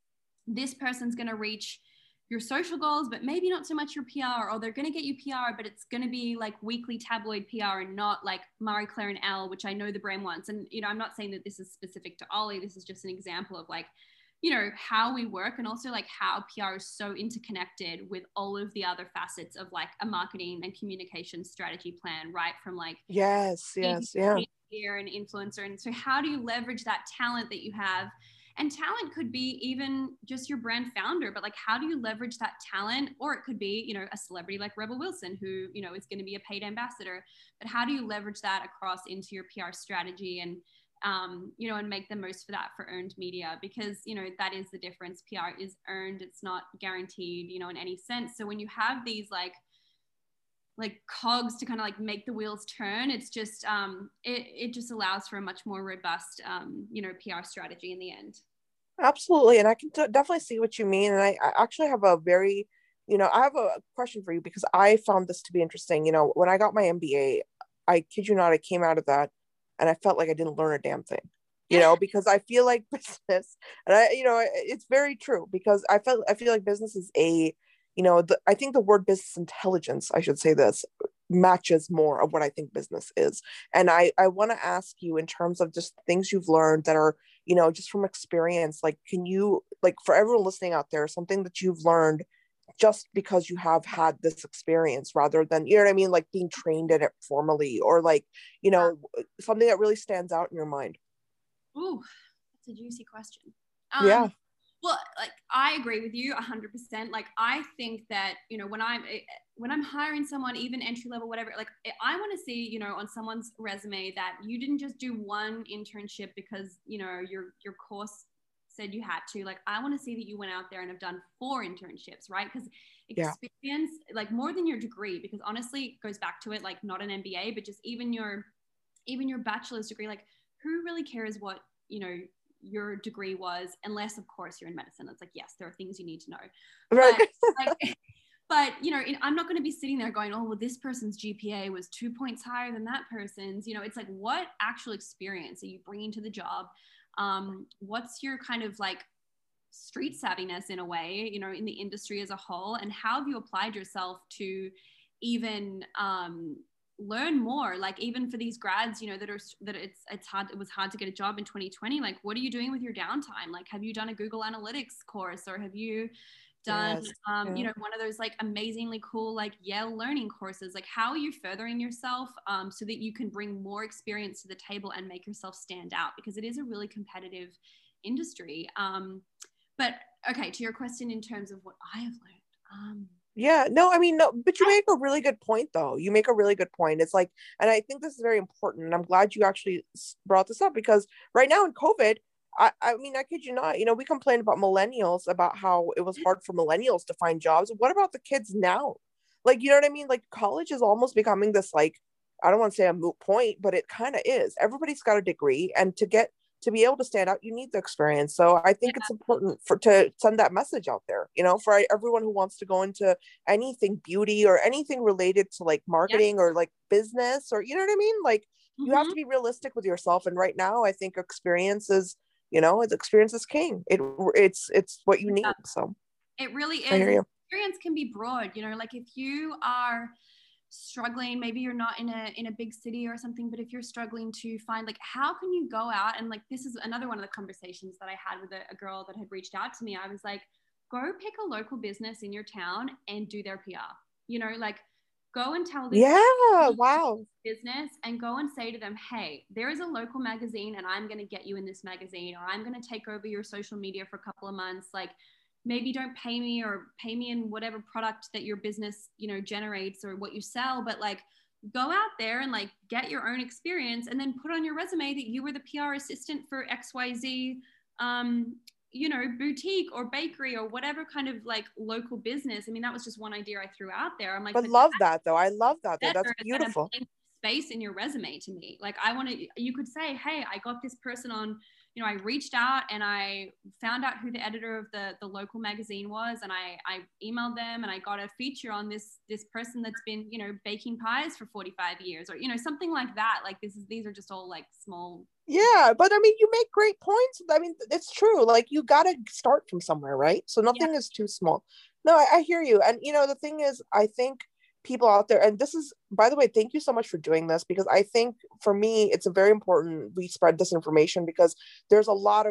this person's going to reach your social goals, but maybe not so much your P R, or they're going to get you P R, but it's going to be like weekly tabloid P R and not like Marie Claire and Elle, which I know the brand wants. And, you know, I'm not saying that this is specific to Ollie. This is just an example of like you know, how we work, and also like how P R is so interconnected with all of the other facets of like a marketing and communication strategy plan, right? From like, yes, yes, yeah, media and influencer. And so how do you leverage that talent that you have? And talent could be even just your brand founder, but like, how do you leverage that talent? Or it could be, you know, a celebrity like Rebel Wilson, who, you know, is going to be a paid ambassador. But how do you leverage that across into your P R strategy and, um, you know, and make the most for that for earned media? Because, you know, that is the difference. P R is earned. It's not guaranteed, you know, in any sense. So when you have these like, like cogs to kind of like make the wheels turn, it's just, um, it, it just allows for a much more robust, um, you know, P R strategy in the end. Absolutely. And I can t- definitely see what you mean. And I, I actually have a very, you know, I have a question for you because I found this to be interesting. You know, when I got my M B A, I kid you not, I came out of that and I felt like I didn't learn a damn thing, you know, because I feel like business, and I, you know, it's very true because I felt, I feel like business is a, you know, the, I think the word business intelligence, I should say this, matches more of what I think business is. And I, I want to ask you in terms of just things you've learned that are, you know, just from experience, like, can you, like, for everyone listening out there, something that you've learned just because you have had this experience rather than, you know what I mean, like being trained in it formally, or like, you know, something that really stands out in your mind? Ooh, that's a juicy question. Um, yeah. Well, like I agree with you a hundred percent. Like I think that, you know, when I'm when I'm hiring someone, even entry level, whatever, like I want to see, you know, on someone's resume that you didn't just do one internship because, you know, your your course said you had to. Like I want to see that you went out there and have done four internships, right? Because experience, yeah. like more than your degree, because honestly, it goes back to it, like not an M B A, but just even your even your bachelor's degree. Like who really cares what, you know, your degree was, unless of course you're in medicine. It's like, yes, there are things you need to know, right? But, like, but you know, I'm not going to be sitting there going, oh, well, this person's G P A was two points higher than that person's. You know, it's like, what actual experience are you bringing to the job? Um, what's your kind of like street savviness in a way, you know, in the industry as a whole, and how have you applied yourself to even um, learn more? Like even for these grads, you know, that are that it's it's hard it was hard to get a job in twenty twenty. Like what are you doing with your downtime? Like have you done a Google Analytics course, or have you done yes, um yeah. you know, one of those like amazingly cool like Yale learning courses? Like how are you furthering yourself um so that you can bring more experience to the table and make yourself stand out, because it is a really competitive industry. Um but okay, to your question in terms of what I have learned, um yeah, no, I mean, no, but you make a really good point, though. You make a really good point. It's like, and I think this is very important. And I'm glad you actually brought this up, because right now in COVID, I, I mean, I kid you not, you know, we complained about millennials, about how it was hard for millennials to find jobs. What about the kids now? Like, you know what I mean? Like college is almost becoming this, like, I don't want to say a moot point, but it kind of is. Everybody's got a degree, and to get to be able to stand out, you need the experience. So I think yeah. it's important for to send that message out there, you know, for everyone who wants to go into anything beauty or anything related to like marketing yeah. or like business, or, you know what I mean? Like mm-hmm. you have to be realistic with yourself. And right now I think experience is, you know, it's experience is king. It it's, it's what you need. So it really is. Experience can be broad, you know, like if you are struggling, maybe you're not in a in a big city or something, but if you're struggling to find, like, how can you go out and, like, this is another one of the conversations that I had with a, a girl that had reached out to me. I was like, go pick a local business in your town and do their P R, you know, like go and tell this yeah wow business and go and say to them, hey, there is a local magazine and I'm going to get you in this magazine, or I'm going to take over your social media for a couple of months. Like, maybe don't pay me, or pay me in whatever product that your business, you know, generates or what you sell, but like go out there and like get your own experience, and then put on your resume that you were the P R assistant for X Y Z, um, you know, boutique or bakery or whatever kind of like local business. I mean, that was just one idea I threw out there. I'm like, but, but love that though. I love that though. That's beautiful. Space in your resume to me. Like I want to, you could say, hey, I got this person on, you know, I reached out and I found out who the editor of the, the local magazine was, and I, I emailed them and I got a feature on this, this person that's been, you know, baking pies for forty-five years, or, you know, something like that. Like this is, these are just all like small. Yeah. But I mean, you make great points. I mean, it's true. Like you got to start from somewhere, right? So nothing yeah. is too small. No, I, I hear you. And, you know, the thing is, I think people out there, and this is, by the way, thank you so much for doing this, because I think for me it's a very important we spread this information, because there's a lot of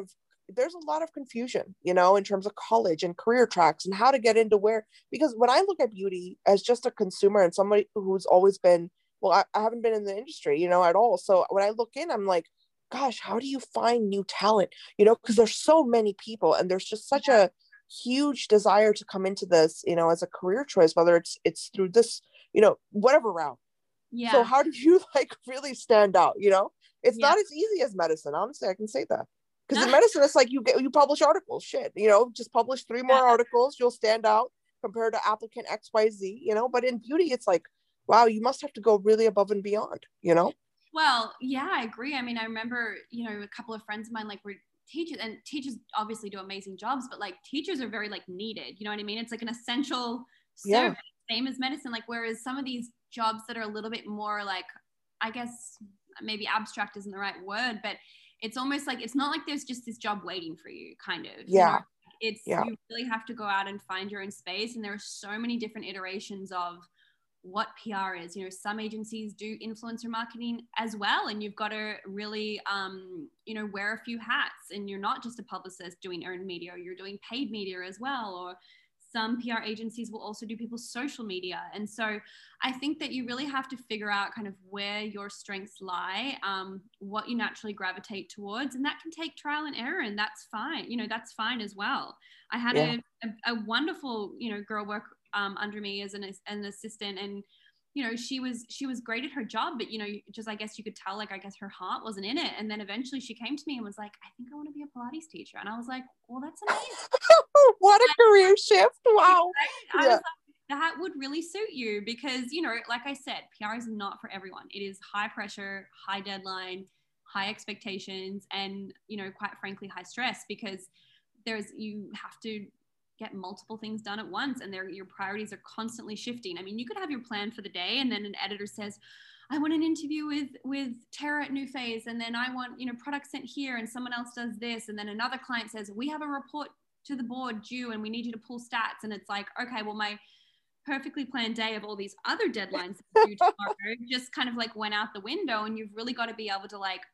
there's a lot of confusion, you know, in terms of college and career tracks and how to get into where, because when I look at beauty as just a consumer and somebody who's always been, well, I, I haven't been in the industry, you know, at all. So when I look in, I'm like, gosh, how do you find new talent? You know, because there's so many people and there's just such a huge desire to come into this, you know, as a career choice, whether it's it's through this, you know, whatever route. Yeah. So how do you like really stand out? You know, it's Yeah. not as easy as medicine. Honestly, I can say that. Because in medicine, it's like you get you publish articles, shit, you know, just publish three more Yeah. articles, you'll stand out compared to applicant X Y Z, you know. But in beauty, it's like, wow, you must have to go really above and beyond, you know. Well, yeah, I agree. I mean, I remember, you know, a couple of friends of mine like were teachers, and teachers obviously do amazing jobs, but like teachers are very like needed. You know what I mean? It's like an essential service, yeah. Same as medicine. Like whereas some of these jobs that are a little bit more like, I guess maybe abstract isn't the right word, but it's almost like it's not like there's just this job waiting for you, kind of. Yeah. You know? It's yeah. You really have to go out and find your own space, and there are so many different iterations of what P R is. You know, some agencies do influencer marketing as well, and you've got to really, um, you know, wear a few hats, and you're not just a publicist doing earned media, you're doing paid media as well. Or some P R agencies will also do people's social media. And so I think that you really have to figure out kind of where your strengths lie, um, what you naturally gravitate towards, and that can take trial and error, and that's fine. You know, that's fine as well. I had yeah. a, a, a wonderful, you know, girl work um, under me as an, an assistant, and you know, she was she was great at her job, but you know, just I guess you could tell, like I guess her heart wasn't in it. And then eventually she came to me and was like, I think I want to be a Pilates teacher. And I was like, well, that's amazing. What a career shift. Wow. I yeah. was like, that would really suit you, because, you know, like I said, P R is not for everyone. It is high pressure, high deadline, high expectations, and, you know, quite frankly, high stress, because there's, you have to get multiple things done at once, and your priorities are constantly shifting. I mean, you could have your plan for the day, and then an editor says, I want an interview with with Tara at New Phase, and then I want, you know, product sent here, and someone else does this, and then another client says, we have a report to the board due, and we need you to pull stats. And it's like, okay, well, my perfectly planned day of all these other deadlines due tomorrow just kind of like went out the window, and you've really got to be able to like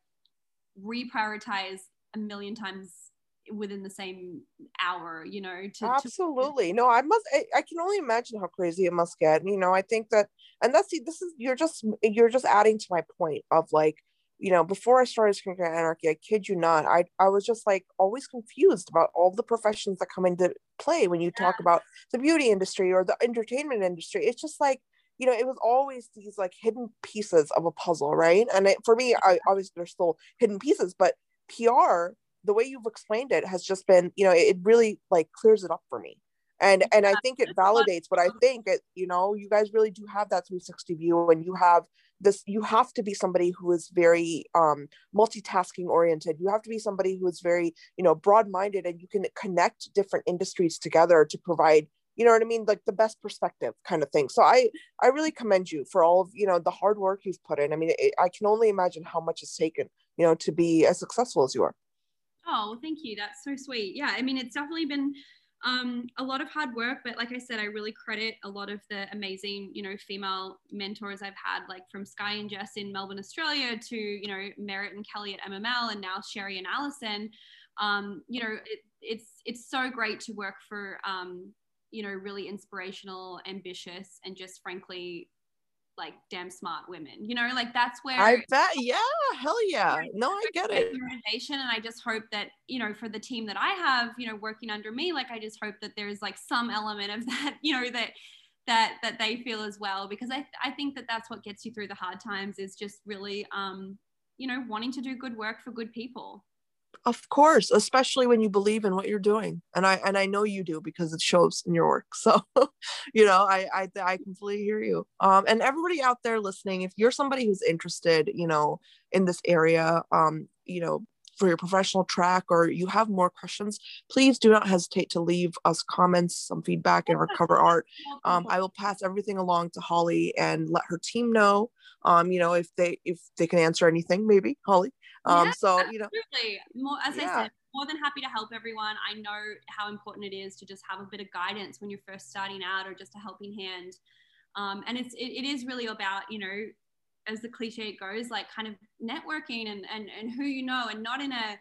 reprioritize a million times within the same hour, you know. To, absolutely to- no I must I, I can only imagine how crazy it must get, you know. I think that, and that's this is you're just you're just adding to my point of like, you know, before I started Skincare Anarchy, I kid you not, I I was just like always confused about all the professions that come into play when you yeah. talk about the beauty industry or the entertainment industry. It's just like, you know, it was always these like hidden pieces of a puzzle, right? And it, for me, I obviously there's still hidden pieces, but P R, the way you've explained it has just been, you know, it really like clears it up for me. And and I think it validates what I think. It, you know, you guys really do have that three sixty view, and you have this, you have to be somebody who is very um, multitasking oriented. You have to be somebody who is very, you know, broad-minded, and you can connect different industries together to provide, you know what I mean, like the best perspective kind of thing. So I, I really commend you for all of, you know, the hard work you've put in. I mean, it, I can only imagine how much it's taken, you know, to be as successful as you are. Oh, well, thank you. That's so sweet. Yeah, I mean, it's definitely been um, a lot of hard work, but like I said, I really credit a lot of the amazing, you know, female mentors I've had, like from Sky and Jess in Melbourne, Australia, to, you know, Merritt and Kelly at M M L, and now Sherry and Allison. Um, you know, it, it's it's so great to work for, um, you know, really inspirational, ambitious, and just frankly, like damn smart women, you know, like that's where I bet. Yeah, hell yeah. No, I get it. Motivation. And I just hope that, you know, for the team that I have, you know, working under me, like I just hope that there's like some element of that, you know, that that that they feel as well, because I I think that that's what gets you through the hard times, is just really um you know, wanting to do good work for good people. Of course, especially when you believe in what you're doing, and I and I know you do, because it shows in your work. So, you know, I I, I completely hear you. Um, and everybody out there listening, if you're somebody who's interested, you know, in this area, um, you know, for your professional track, or you have more questions, please do not hesitate to leave us comments, some feedback in our cover art. Um, I will pass everything along to Holly and let her team know. Um, you know, if they if they can answer anything, maybe Holly. Um, yeah, so, you know, absolutely. More, as yeah. I said, more than happy to help everyone. I know how important it is to just have a bit of guidance when you're first starting out, or just a helping hand. Um, and it's, it, it is really about, you know, as the cliche goes, like kind of networking and, and, and who you know, and not in a,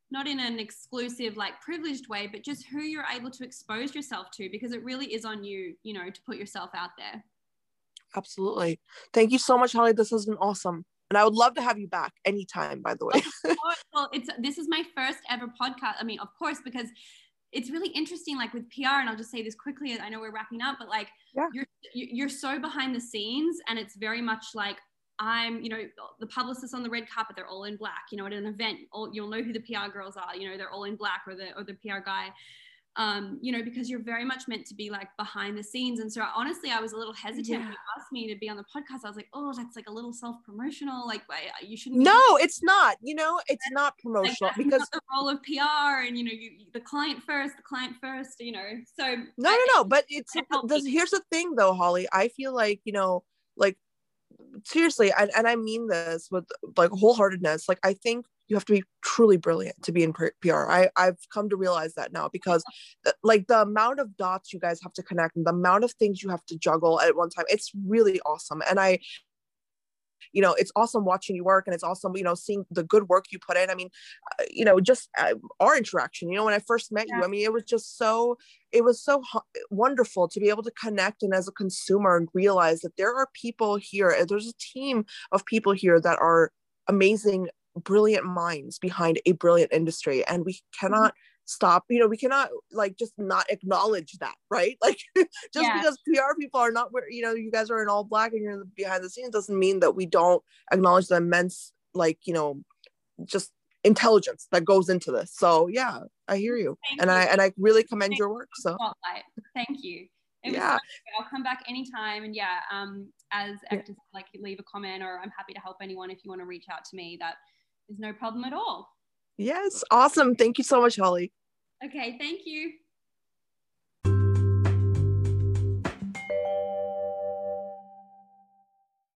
not in an exclusive, like privileged way, but just who you're able to expose yourself to, because it really is on you, you know, to put yourself out there. Absolutely. Thank you so much, Holly. This has been awesome. And I would love to have you back anytime, by the way. Well, it's, this is my first ever podcast. I mean, of course, because it's really interesting, like with P R, and I'll just say this quickly, I know we're wrapping up, but like, yeah. you're, you're so behind the scenes, and it's very much like, I'm, you know, the publicists on the red carpet, they're all in black, you know, at an event, all, you'll know who the P R girls are, you know, they're all in black, or the, or the P R guy, um, you know, because you're very much meant to be like behind the scenes. And so honestly, I was a little hesitant yeah. when you asked me to be on the podcast. I was like, oh, that's like a little self-promotional, like you shouldn't. No, it's not, you know, it's not promotional, like, because not the role of P R, and, you know, you, the client first, the client first, you know, so. No, I, no, no, but it's, it here's the thing though, Holly, I feel like, you know, like, seriously, and, and I mean this with like wholeheartedness, like I think you have to be truly brilliant to be in P R. I, I've come to realize that now, because like the amount of dots you guys have to connect and the amount of things you have to juggle at one time, it's really awesome. And I, you know, it's awesome watching you work, and it's awesome, you know, seeing the good work you put in. I mean, uh, you know, just uh, our interaction, you know, when I first met yeah. you, I mean, it was just so, it was so wonderful to be able to connect, and as a consumer, and realize that there are people here, there's a team of people here that are amazing, brilliant minds behind a brilliant industry. And we cannot mm-hmm. stop, you know, we cannot like just not acknowledge that, right? Like just yeah. because P R people are not, you know, you guys are in all black and you're behind the scenes, doesn't mean that we don't acknowledge the immense, like, you know, just intelligence that goes into this. So yeah, I hear you. Thank and you. I and I really commend Thank your work. So spotlight. Thank you. It yeah. was so I'll come back anytime. And yeah, um, as actors, yeah. like leave a comment, or I'm happy to help anyone if you want to reach out to me. That is no problem at all. Yes, awesome. Thank you so much, Holly. Okay, thank you.